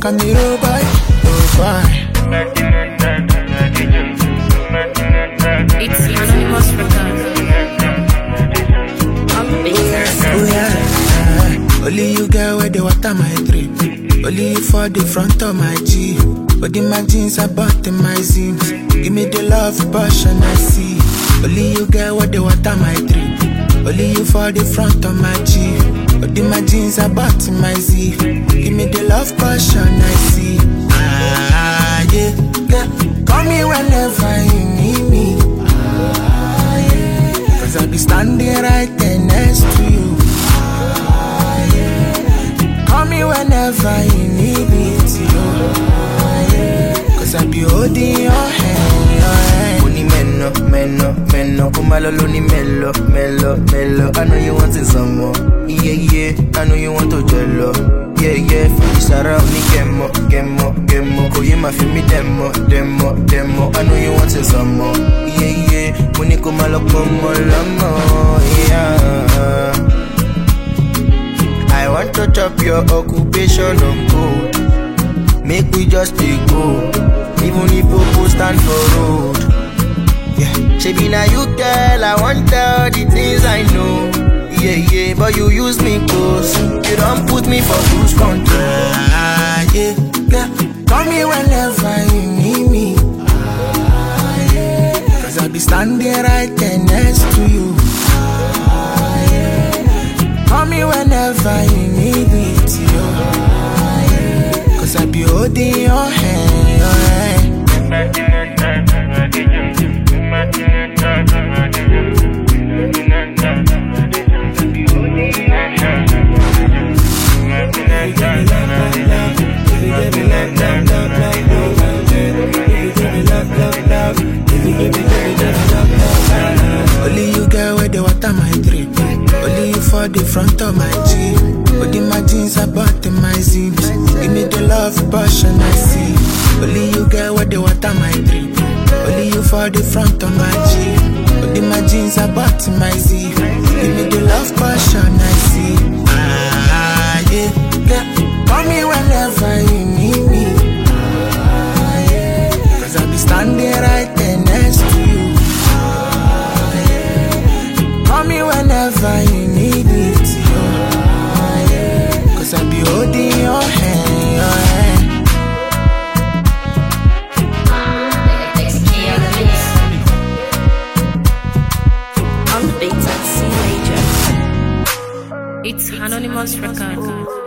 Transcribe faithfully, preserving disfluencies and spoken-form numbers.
I'm the road boy, oh boy. It's Anonymous Records. Oh yeah, only you get where the water my drip. Only you for the front of my Jeep. But in my jeans, I bought in my Zims. Give me the love, passion I see. Only you get where the water my drip. Only you for the front of my Jeep. But in my jeans, I bought in my Zip. Give me the love, passion I see. Ah yeah, yeah. Call me whenever you need me. Ah yeah, cause I be standing right there next to you. Call me whenever you need me to you. Cause I be holding your hand, your hand. Uni meno, meno, meno. Kumalo luni melo, melo, melo. I know you wanting some more. Yeah, yeah. I know you want to jello. Yeah, yeah. Feel surround me, gemo, gemo, gemo. Go you ma feel me demo, demo, demo. I know you wanting some more. Yeah, yeah. Muni kumalo como lamo, yeah. I want to chop your occupation on code. Make we just take go. Even if people stand for road. Yeah, she be now you girl. I want tell the things I know. Yeah, yeah, but you use me close. You don't put me for cruise control. Ah, yeah, yeah. Call me whenever you need me. Ah, yeah. Cause I be standing right there next to you. Ah, yeah. Call me whenever you need me to you. Ah, yeah. Cause I be holding your hand, your hand. Only you get where the water my drip. Only you for the front of my Jeep. Only my jeans I bought in my Zims. Give me the love, passion I see. Only you get where the water my drip. Only you for the front of my Jeep. Only my jeans I bought in my Zip. Give me the love, passion I see. Ah yeah, yeah. Call me whenever you need me. Ah yeah, cause I be standing right there next to you. Call me whenever you need it, yo. Ah, yeah. Cause I be holding your hand, your hand. On the beat at C Major. It's Anonymous Records.